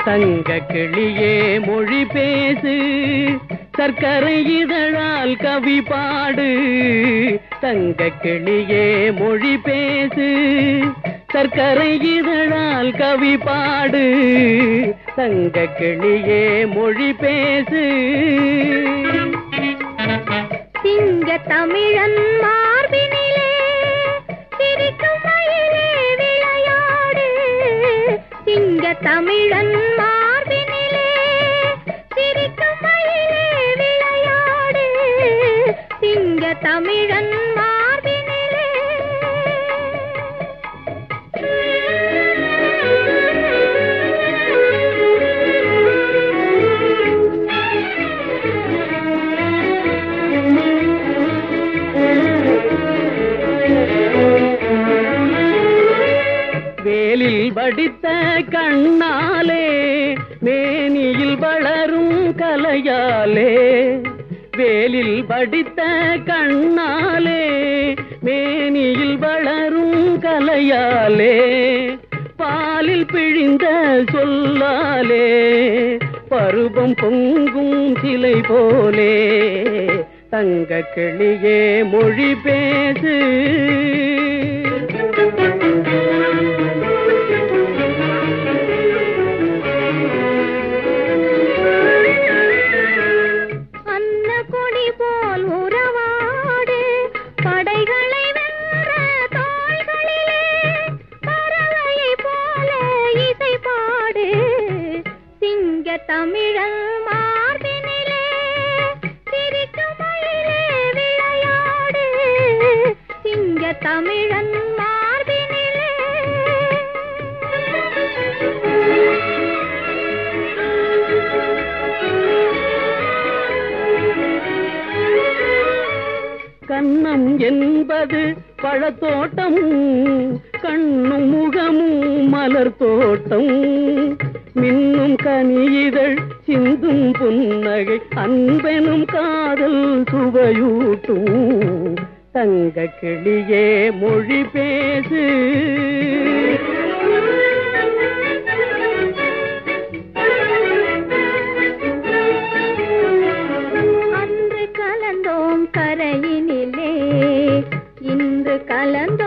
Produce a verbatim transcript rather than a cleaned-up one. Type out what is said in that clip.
தங்க கிளியே மொழி பேசு, சர்க்கரை இதழால் கவி பாடு. தங்க கிளியே மொழி பேசு, சர்க்கரை இதழால் கவி பாடு. தங்க கிளியே மொழி பேசு. சிங்க தமிழன் மார்பினிலே சிரிக்கும் மயிலே விளையாடு. சிங்க தமிழன் மார்பினிலே சிரிக்கும் மயிலே விளையாடு. சிங்க தமிழன் மார்பினிலே. வேலில் வடித்த கண்ணாலே மேனியில் வளரும் கலையாலே. வேலில் வடித்த கண்ணாலே மேனியில் வளரும் கலையாலே. பாலில் பிழிந்த சொல்லாலே பருவம் பொங்கும் சிலை போலே. தங்க கிளியே மொழி பேசு. தமிழன் மார்பினிலே சிரிக்கும் மயிலே விளையாடு. சிங்க தமிழன் மார்பினிலே. கன்னம் என்பது பழத்தோட்டம், கண்ணும் முகமும் மலர் தோட்டம். மின்னும் கனியிதழ் சிந்தும் புன்னகை அன்பெனும் காதல் சுவையூட்டும். தங்க கிளியே மொழி பேசு. அன்று கலந்தோம் கரையினிலே, இன்று கலந்து